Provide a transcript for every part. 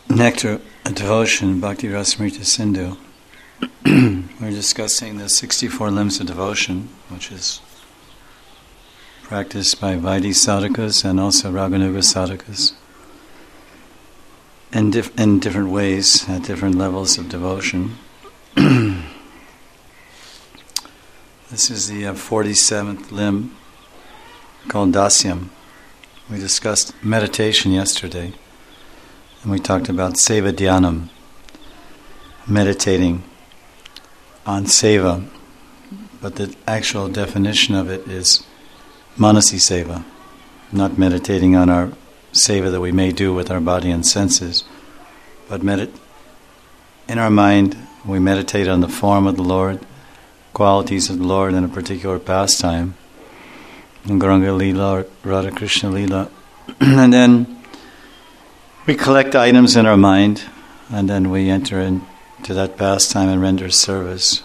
Nectar Devotion, Bhakti Rasamrita Sindhu. We're discussing the 64 limbs of devotion, which is practiced by Vaidhi sadhakas and also Raganuga sadhakas in different ways, at different levels of devotion. This is the 47th limb called Dasyam. We discussed meditation yesterday. And we talked about Seva Dhyanam, meditating on Seva, but the actual definition of it is Manasi Seva, not meditating on our Seva that we may do with our body and senses, but in our mind we meditate on the form of the Lord, qualities of the Lord in a particular pastime, Gauranga Lila or Radha Krishna Lila, and then we collect items in our mind, and then we enter into that pastime and render service.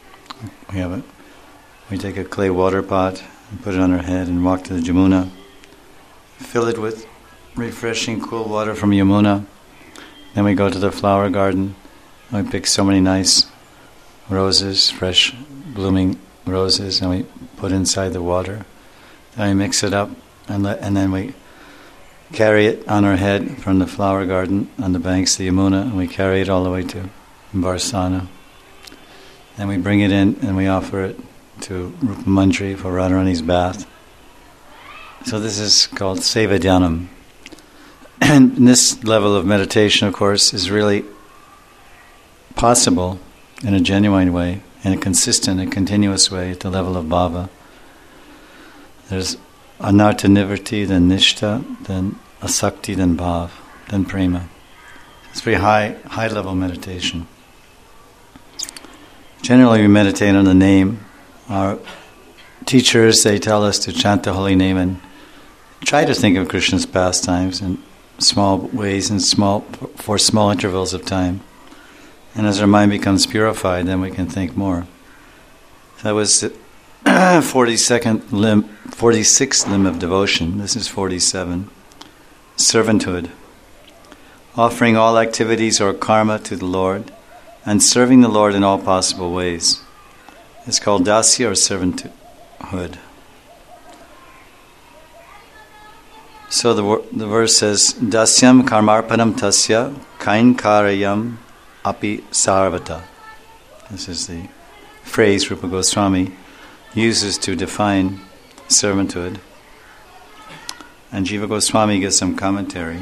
We take a clay water pot and put it on our head and walk to the Yamuna, fill it with refreshing, cool water from Yamuna. Then we go to the flower garden. We pick so many nice roses, fresh blooming roses, and we put inside the water. Then we mix it up, and then we carry it on our head from the flower garden on the banks of the Yamuna, and we carry it all the way to Varsana. Then we bring it in and we offer it to Rupa Manjari for Radharani's bath. So this is called Seva Dhyanam. And this level of meditation, of course, is really possible in a genuine way, in a consistent and continuous way at the level of bhava. There's Anartha Nivrti, then Nishtha, then Asakti, then Bhav, then Prema. It's very high level meditation. Generally we meditate on the name. Our teachers, they tell us to chant the holy name and try to think of Krishna's pastimes in small ways and for small intervals of time. And as our mind becomes purified, then we can think more. That was the 46th limb of devotion. This is 47. Servanthood. Offering all activities or karma to the Lord and serving the Lord in all possible ways. It's called dasya or servanthood. So the verse says, Dasyam karmarpanam tasya kainkarayam api sarvata. This is the phrase Rupa Goswami uses to define servanthood. And Jiva Goswami gives some commentary.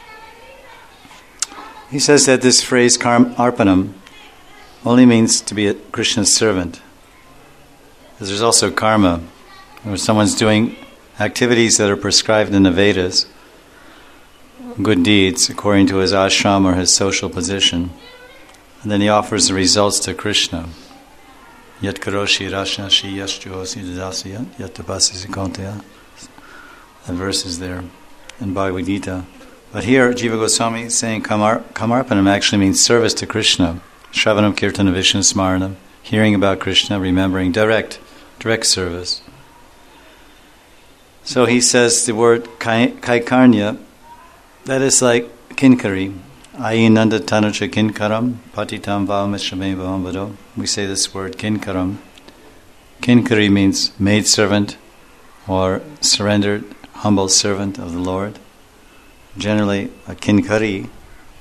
He says that this phrase arpanam only means to be a Krishna's servant. Because there's also karma, where someone's doing activities that are prescribed in the Vedas, good deeds according to his ashram or his social position, and then he offers the results to Krishna. Yat karoshi rashnashi yashjuhosi dadasya yat tapasisi kontaya. That verse is there in Bhagavad Gita. But here Jiva Goswami is saying Kamarpanam actually means service to Krishna. Shravanam Kirtana Vishnu Smaranam, hearing about Krishna, remembering, direct service. So he says the word kaikarnya, that is like kinkari. Ayi nanda tanuja kinkaram, patitam vavamishame vavamvado. We say this word kinkaram. Kinkari means maid servant or surrendered, humble servant of the Lord. Generally, a kinkari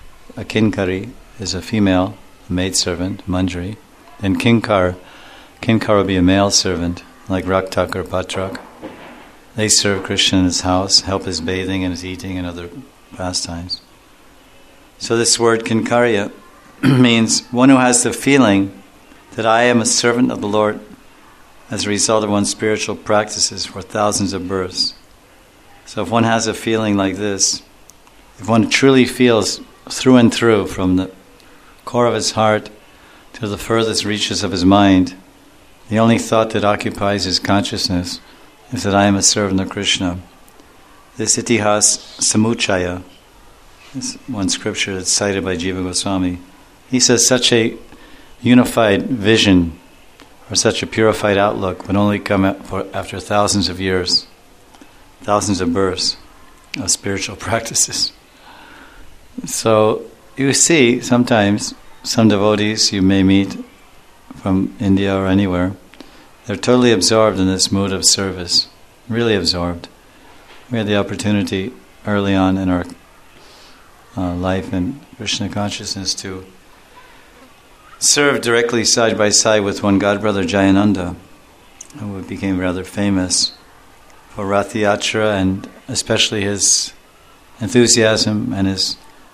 is a female, a maid servant, manjari. Then kinkar would be a male servant, like raktak or patrak. They serve Krishna in his house, help his bathing and his eating and other pastimes. So this word kinkarya means one who has the feeling that I am a servant of the Lord as a result of one's spiritual practices for thousands of births. So if one has a feeling like this, if one truly feels through and through from the core of his heart to the furthest reaches of his mind, the only thought that occupies his consciousness is that I am a servant of Krishna. This itihas samuchaya, this one scripture that's cited by Jiva Goswami, he says such a unified vision or such a purified outlook would only come after thousands of years, thousands of births of spiritual practices. So you see sometimes some devotees you may meet from India or anywhere, they're totally absorbed in this mood of service, really absorbed. We had the opportunity early on in our life in Krishna consciousness to serve directly side by side with one godbrother, Jayananda, who became rather famous for Rath Yatra, and especially his enthusiasm and his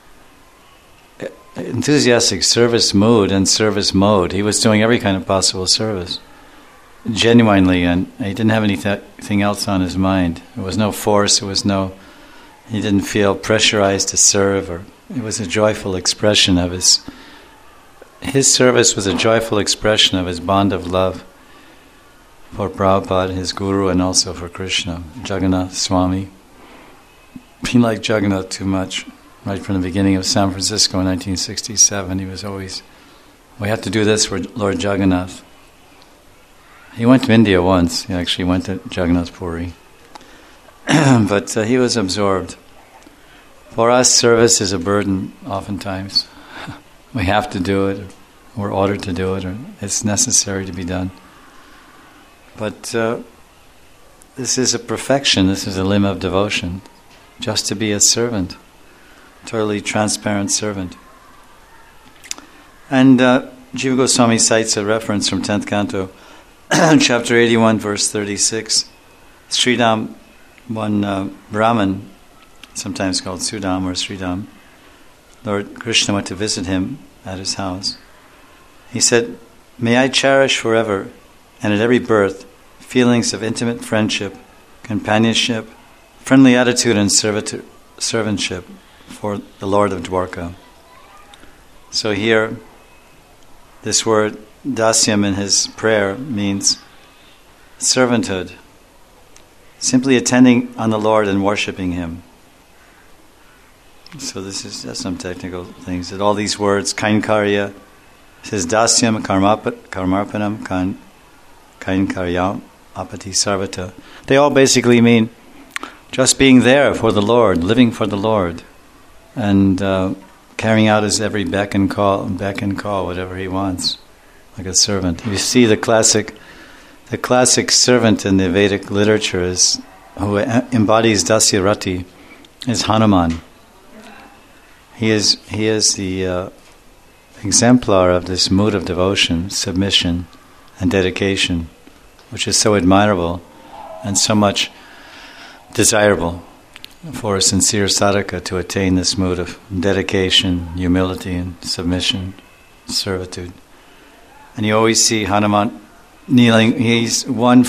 enthusiastic service mood and service mode. He was doing every kind of possible service, genuinely, and he didn't have anything else on his mind. There was no force, he didn't feel pressurized to serve, or it was a joyful expression of his service was a joyful expression of his bond of love for Prabhupada, his guru, and also for Krishna, Jagannath Swami. He liked Jagannath too much. Right from the beginning of San Francisco in 1967, he was always, we have to do this for Lord Jagannath. He went to India once. He actually went to Jagannath Puri. But he was absorbed. For us, service is a burden oftentimes. We have to do it, we're ordered to do it, or it's necessary to be done. But this is a perfection, this is a limb of devotion, just to be a servant, totally transparent servant. And Jiva Goswami cites a reference from 10th Canto, chapter 81, verse 36. Sridham, one Brahmin, sometimes called Sudam or Sridham, Lord Krishna went to visit him at his house. He said, "May I cherish forever and at every birth feelings of intimate friendship, companionship, friendly attitude and servantship for the Lord of Dwarka." So here, this word dasyam in his prayer means servanthood, simply attending on the Lord and worshipping Him. So this is just some technical things. That all these words, kainkarya, says dasyam karmarpanam kainkaryam apati sarvata. They all basically mean just being there for the Lord, living for the Lord, and carrying out His every beck and call, whatever He wants, like a servant. You see the classic servant in the Vedic literature is who embodies Dasya Rati is Hanuman. He is the exemplar of this mood of devotion, submission, and dedication, which is so admirable and so much desirable for a sincere sadhaka to attain this mood of dedication, humility, and submission, servitude. And you always see Hanuman kneeling. Knee is on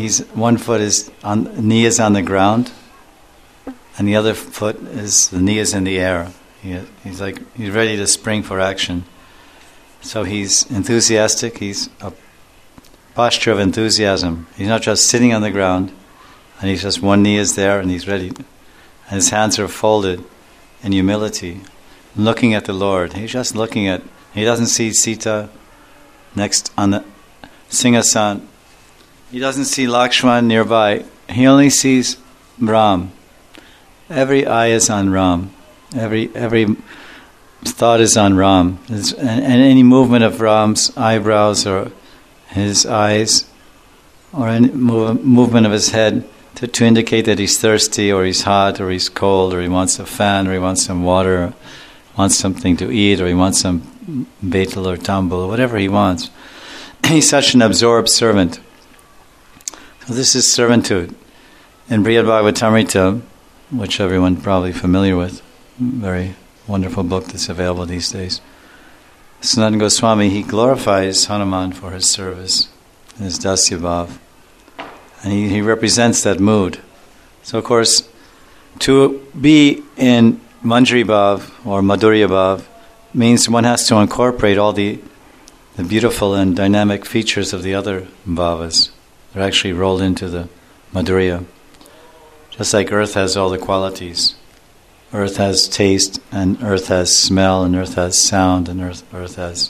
the ground, and the other the knee is in the air. He's ready to spring for action. So he's enthusiastic. He's a posture of enthusiasm. He's not just sitting on the ground, and he's just one knee is there, and he's ready. And his hands are folded in humility, looking at the Lord. He's just looking at. He doesn't see Sita next on the Singhasan. He doesn't see Lakshman nearby. He only sees Ram. Every eye is on Ram. Every thought is on Ram. And any movement of Ram's eyebrows or his eyes or any movement of his head to indicate that he's thirsty or he's hot or he's cold or he wants a fan or he wants some water or wants something to eat or he wants some betel or tambul or whatever he wants. He's such an absorbed servant. So this is servanthood. In Brihad Bhagavatamrita, which everyone probably familiar with, very wonderful book that's available these days, Sanatana Goswami, he glorifies Hanuman for his service, his dasya bhav, and he represents that mood. So of course, to be in Manjari bhav or Madhurya bhav means one has to incorporate all the beautiful and dynamic features of the other bhavas. They're actually rolled into the Madhurya. Just like earth has all the qualities. Earth has taste, and earth has smell, and earth has sound, and earth has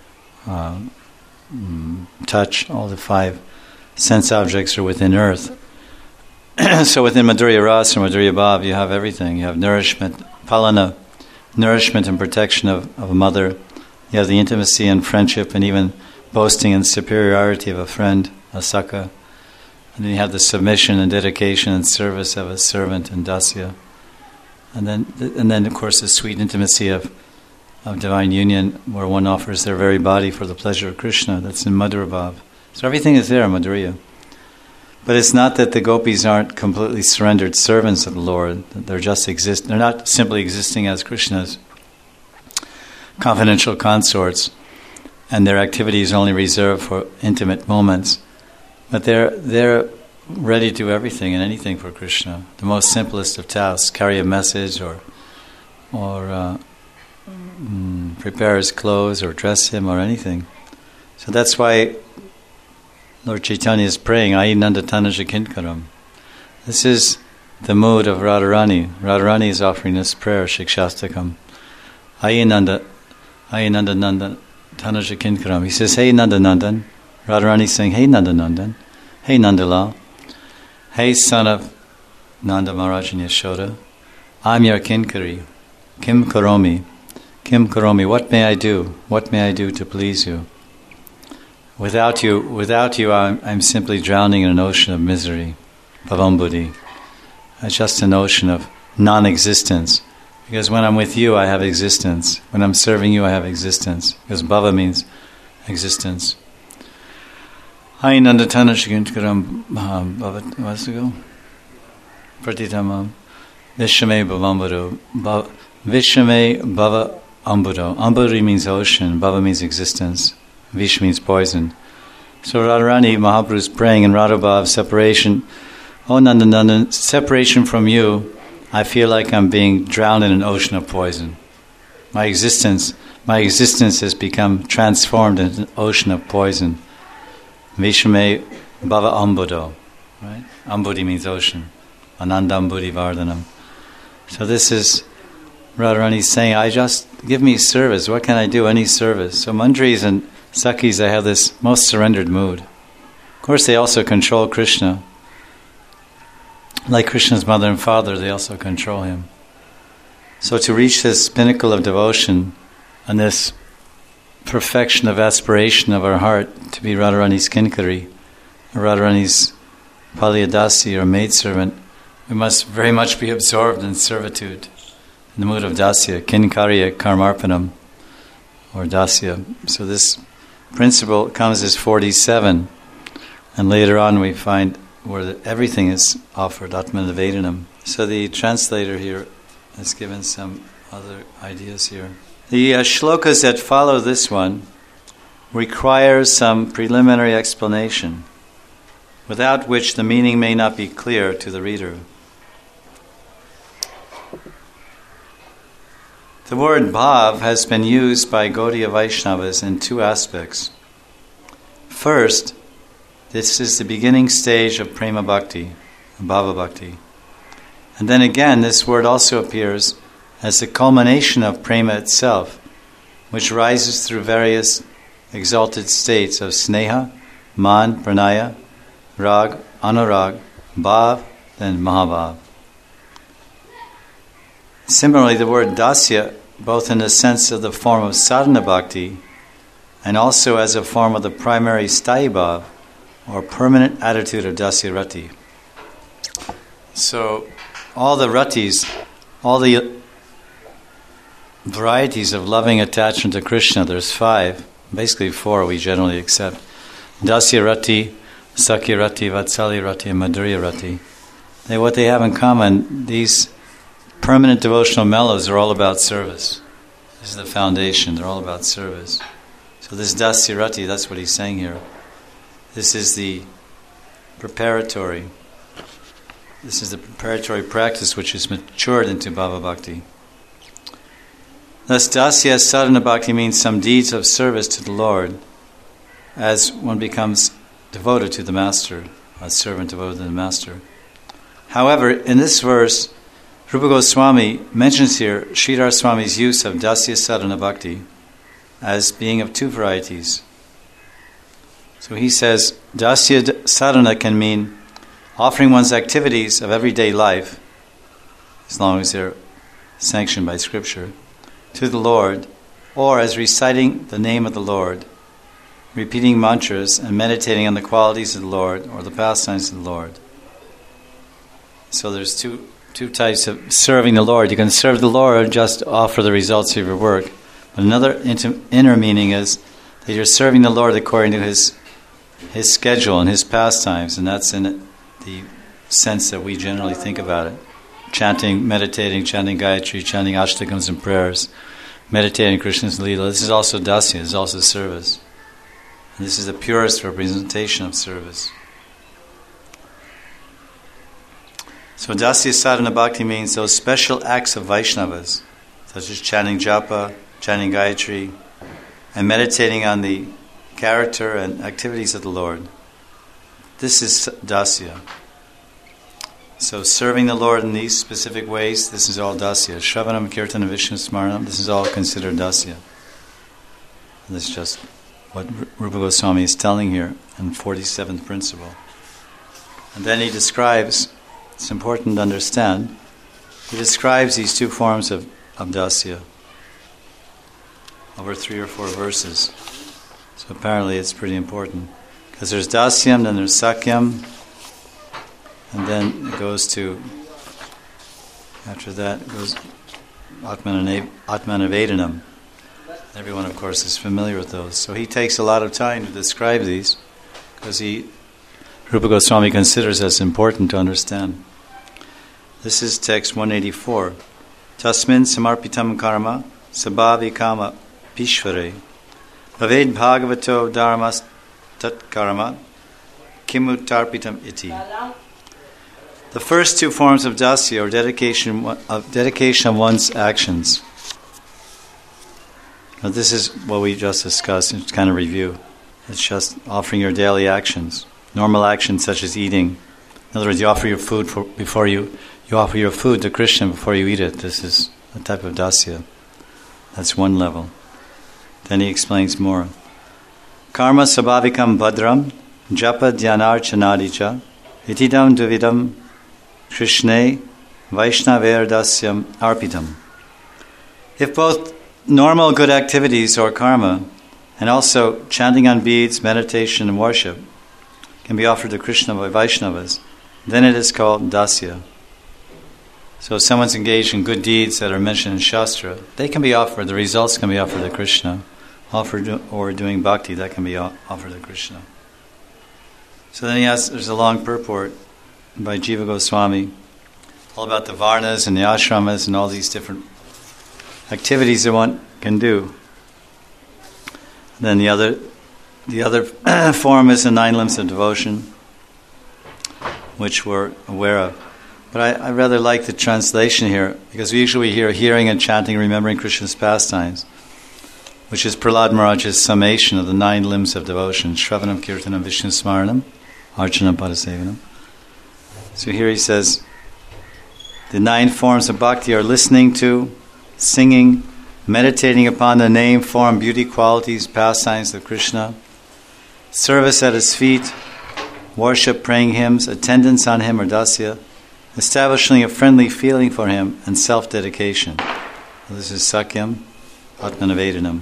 touch. All the 5 sense objects are within earth. So within Madhurya Ras or Madhurya Bhav, you have everything. You have nourishment, palana, nourishment and protection of a mother. You have the intimacy and friendship and even boasting and superiority of a friend, a Sakha. And then you have the submission and dedication and service of a servant and Dasya. And then of course the sweet intimacy of divine union, where one offers their very body for the pleasure of Krishna. That's in Madhura Bhav. So everything is there in Madhurya. But it's not that the gopis aren't completely surrendered servants of the Lord. They're they're not simply existing as Krishna's confidential consorts, and their activity is only reserved for intimate moments. But they're ready to do everything and anything for Krishna. The most simplest of tasks: carry a message, or prepare his clothes, or dress him, or anything. So that's why Lord Chaitanya is praying, Ayi Nanda Tanaja Kinkaram. This is the mood of Radharani. Radharani is offering this prayer, Shikshastakam. Ayi Nanda Nanda Tanaja Kinkaram. He says, hey Nanda Nandan. Radharani is saying, hey Nanda Nandan. Hey Nandalal. Hey son of Nanda Maharaj and Yashoda. I'm your Kinkari. Kim Karomi. Kim Karomi. What may I do? What may I do to please you? Without you, I'm simply drowning in an ocean of misery, bhavambudhi. It's just an ocean of non-existence. Because when I'm with you, I have existence. When I'm serving you, I have existence. Because bhava means existence. Ainandatana shikinkaram bhava, what's to go? Pratitamam. Vishame bhavambudho. Vishame bhava ambudo. Ambudhi means ocean, bhava means existence. Vish means poison. So Radharani Mahaprabhu is praying in Radhabhav, separation. Oh Nandanandan, separation from you, I feel like I'm being drowned in an ocean of poison. My existence has become transformed into an ocean of poison. Vishame bhava ambudo. Right? Ambudhi means ocean. Anandambudhi vardhanam. So this is Radharani saying, give me service. What can I do? Any service. So Mandris and Sakhis, they have this most surrendered mood. Of course, they also control Krishna. Like Krishna's mother and father, they also control him. So to reach this pinnacle of devotion and this perfection of aspiration of our heart to be Radharani's Kinkari, or Radharani's Paliyadasi, or maidservant, we must very much be absorbed in servitude, in the mood of Dasya, Kinkarya Karmarpanam, or Dasya. So this principle comes as 47, and later on we find where everything is offered, Atmanivedanam. So the translator here has given some other ideas here. The shlokas that follow this one require some preliminary explanation, without which the meaning may not be clear to the reader. The word bhav has been used by Gaudiya Vaishnavas in two aspects. First, this is the beginning stage of prema bhakti, bhava bhakti. And then again, this word also appears as the culmination of prema itself, which rises through various exalted states of sneha, man, pranaya, rag, anurag, bhav, then mahabhav. Similarly, the word dasya, both in the sense of the form of sadhana bhakti and also as a form of the primary sthayi bhav, or permanent attitude of dasya rati. So, all the ratis, all the varieties of loving attachment to Krishna, there's 5, basically 4 we generally accept. Dasya rati, Sakya rati, Vatsalya rati, and Madhurya rati. What they have in common, these permanent devotional mellows are all about service. This is the foundation, they're all about service. So this Dasya rati, that's what he's saying here. This is the preparatory practice which is matured into bhava bhakti. Thus, dasya sadhana bhakti means some deeds of service to the Lord as one becomes devoted to the Master, a servant devoted to the Master. However, in this verse, Rupa Goswami mentions here Sridhar Swami's use of dasya sadhana bhakti as being of 2 varieties. So he says, dasya sadhana can mean offering one's activities of everyday life, as long as they're sanctioned by Scripture, to the Lord, or as reciting the name of the Lord, repeating mantras and meditating on the qualities of the Lord or the pastimes of the Lord. So there's two types of serving the Lord. You can serve the Lord, just offer the results of your work. But another inner meaning is that you're serving the Lord according to His schedule and His pastimes, and that's in the sense that we generally think about it. Chanting, meditating, chanting Gayatri, chanting Ashtakams and prayers, meditating Krishna's Leela. This is also dasya, this is also service. And this is the purest representation of service. So dasya sadhana bhakti means those special acts of Vaishnavas, such as chanting japa, chanting Gayatri, and meditating on the character and activities of the Lord. This is dasya. So serving the Lord in these specific ways, this is all dasya. Shravanam, Kirtanam, Vishnu Smaranam, this is all considered dasya. And this is just what Rupa Goswami is telling here in 47th principle. And then he describes, it's important to understand, he describes these two forms of dasya over 3 or 4 verses. So apparently it's pretty important. Because there's dasyam, then there's sakyam, and then it goes to, after that it goes Atmanavedanam. Everyone, of course, is familiar with those. So he takes a lot of time to describe these, because Rupa Goswami considers as important to understand. This is text 184. Tasmin samarpitam karma sabhavi kama pishvare bhaved bhagavato dharmas tat karma kimu tarpitam iti. The first two forms of dasya, or dedication of one's actions. Now this is what we just discussed. It's kind of review. It's just offering your daily actions, normal actions such as eating. In other words, you offer your food before you offer your food to Krishna before you eat it. This is a type of dasya. That's one level. Then he explains more. Karma sabhavikam badram japa dhyanarchanadicha itidam duvidam Krishne Vaishnaver dasyam arpitam. If both normal good activities or karma and also chanting on beads, meditation and worship can be offered to Krishna by Vaishnavas, then it is called dasya. So if someone's engaged in good deeds that are mentioned in Shastra, they can be offered, the results can be offered to Krishna, or doing bhakti, that can be offered to Krishna. So then there's a long purport by Jiva Goswami, all about the varnas and the ashramas and all these different activities that one can do. Then the other form is the 9 limbs of devotion, which we're aware of. But I rather like the translation here, because we usually hear hearing and chanting, remembering Krishna's pastimes, which is Prahlad Maharaj's summation of the 9 limbs of devotion: Shravanam, Kirtanam, Vishnu Smaranam, Archanam, Padasevanam. So here he says, the 9 forms of bhakti are listening to, singing, meditating upon the name, form, beauty, qualities, pastimes of Krishna, service at his feet, worship, praying hymns, attendance on him or dasya, establishing a friendly feeling for him, and self-dedication. This is sakyam, atmanavedanam.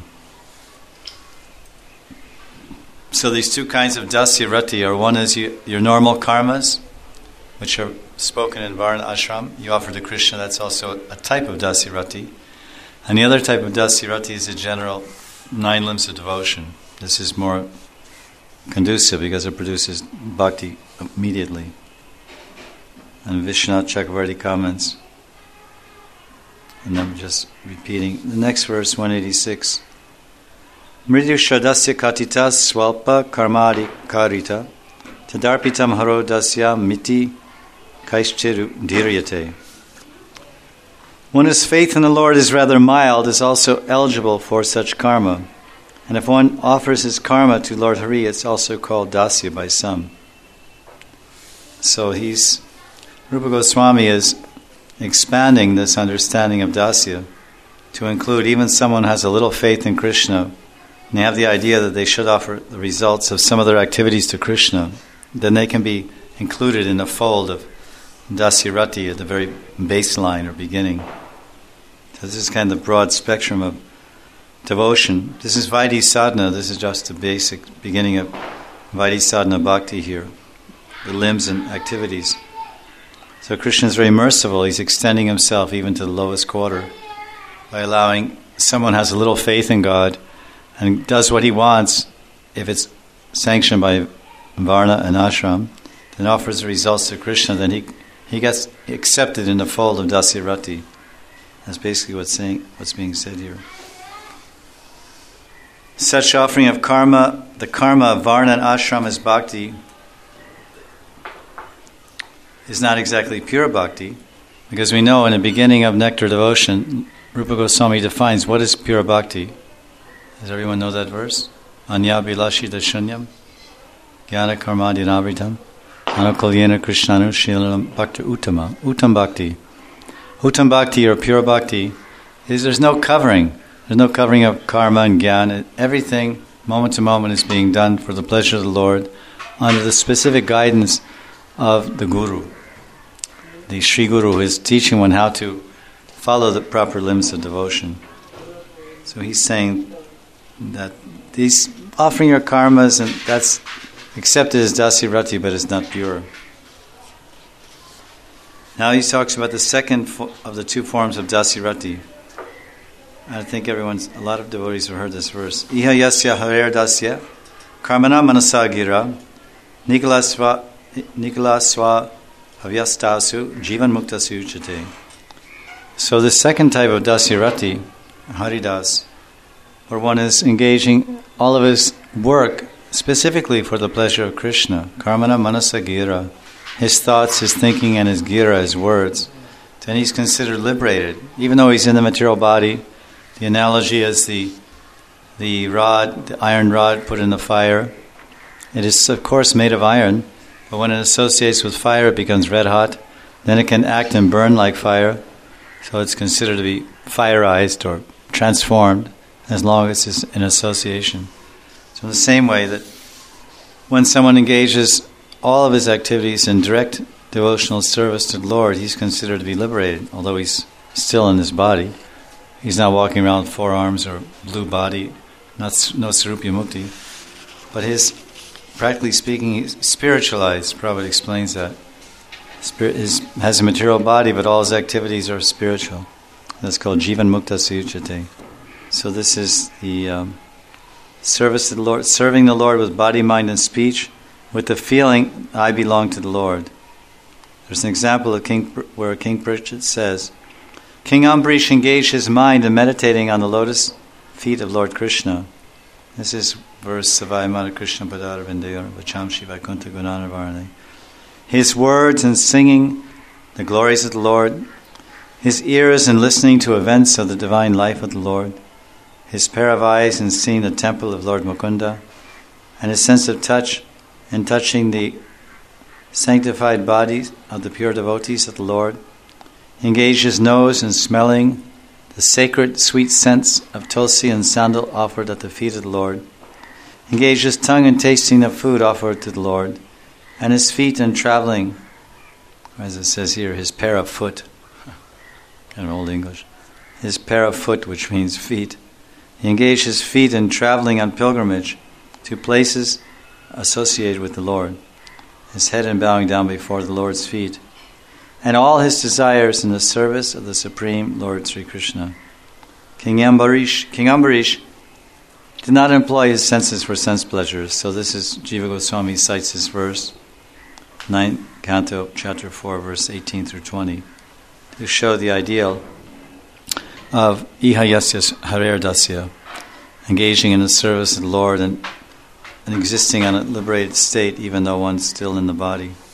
So these two kinds of dasya rati are, one is your normal karmas, which are spoken in Varna ashram. You offer to Krishna, that's also a type of dasya rati. And the other type of dasya rati is the general 9 limbs of devotion. This is more conducive because it produces bhakti immediately. And Vishwanath Chakravarti comments, and I'm just repeating the next verse, 186. Mridyu shradasya katitas swalpa karmadi karita tadarpitam haro dasya miti kaishchiru dhiryate. One whose faith in the Lord is rather mild is also eligible for such karma. And if one offers his karma to Lord Hari, it's also called dasya by some. So Rupa Goswami is expanding this understanding of dasya to include even someone who has a little faith in Krishna, and they have the idea that they should offer the results of some of their activities to Krishna, then they can be included in the fold of dasya rati at the very baseline or beginning. So this is kind of the broad spectrum of devotion. This is Vaidhi Sadhana. This is just the basic beginning of Vaidhi Sadhana Bhakti here, the limbs and activities. So Krishna is very merciful. He's extending himself even to the lowest quarter by allowing someone who has a little faith in God and does what he wants, if it's sanctioned by Varna and Ashram, then offers the results to Krishna, then he gets accepted in the fold of Dasirati. That's basically what's being said here. Such offering of karma, the karma of Varna and Ashram as bhakti, is not exactly pure bhakti, because we know in the beginning of Nectar Devotion, Rupa Goswami defines what is pure bhakti. Does everyone know that verse? Anya bilashita shunyam, jnana karmadinavritam, anukulyena krishnanu shilam bhakti uttama. Uttam bhakti. Uttam bhakti, or pure bhakti, is there's no covering. There's no covering of karma and jnana. Everything, moment to moment, is being done for the pleasure of the Lord under the specific guidance of the Guru. The Sri Guru who is teaching one how to follow the proper limbs of devotion. So he's saying that these offering your karmas, and that's accepted as dasirati, but it's not pure. Now he talks about the second of the two forms of dasirati. I think a lot of devotees have heard this verse. Iha yasya harer dasya karmana manasa gira nikalasva avyastasu jivan muktasu chate. So the second type of dasirati, Haridas, where one is engaging all of his work specifically for the pleasure of Krishna, karmana manasa gira, his thoughts, his thinking, and his gira, his words, then he's considered liberated. Even though he's in the material body, the analogy is the iron rod put in the fire. It is, of course, made of iron, but when it associates with fire, it becomes red hot. Then it can act and burn like fire. So it's considered to be fireized or transformed as long as it's in association. So in the same way that when someone engages all of his activities in direct devotional service to the Lord, he's considered to be liberated, although he's still in his body. He's not walking around with four arms or blue body, no Sarupya Mukti. But practically speaking, he's spiritualized. Prabhupada explains that. Spirit has a material body, but all his activities are spiritual. That's called Jivan Mukta Suyuchate. So this is the service to the Lord, serving the Lord with body, mind, and speech, with the feeling, I belong to the Lord. There's an example of where King Parikshit says, King Ambarish engaged his mind in meditating on the lotus feet of Lord Krishna. This is verse Savai Mata Krishna Padara Vindayar Vachamshi Vaikuntha Gunanavarane. His words in singing the glories of the Lord, his ears in listening to events of the divine life of the Lord, his pair of eyes in seeing the temple of Lord Mukunda, and his sense of touch in touching the sanctified bodies of the pure devotees of the Lord. He engaged his nose in smelling the sacred sweet scents of tulsi and sandal offered at the feet of the Lord. He engaged his tongue in tasting the food offered to the Lord, and his feet in traveling, as it says here, his pair of foot, kind of old English, his pair of foot, which means feet. He engaged his feet in traveling on pilgrimage to places associated with the Lord, his head in bowing down before the Lord's feet, and all his desires in the service of the Supreme Lord Sri Krishna. King Ambarish did not employ his senses for sense pleasures. So this is, Jiva Goswami cites this verse, 9th Canto, Chapter 4, verse 18 through 20, to show the ideal of Iha Yasya Harer Dasya, engaging in the service of the Lord and existing on a liberated state even though one's still in the body.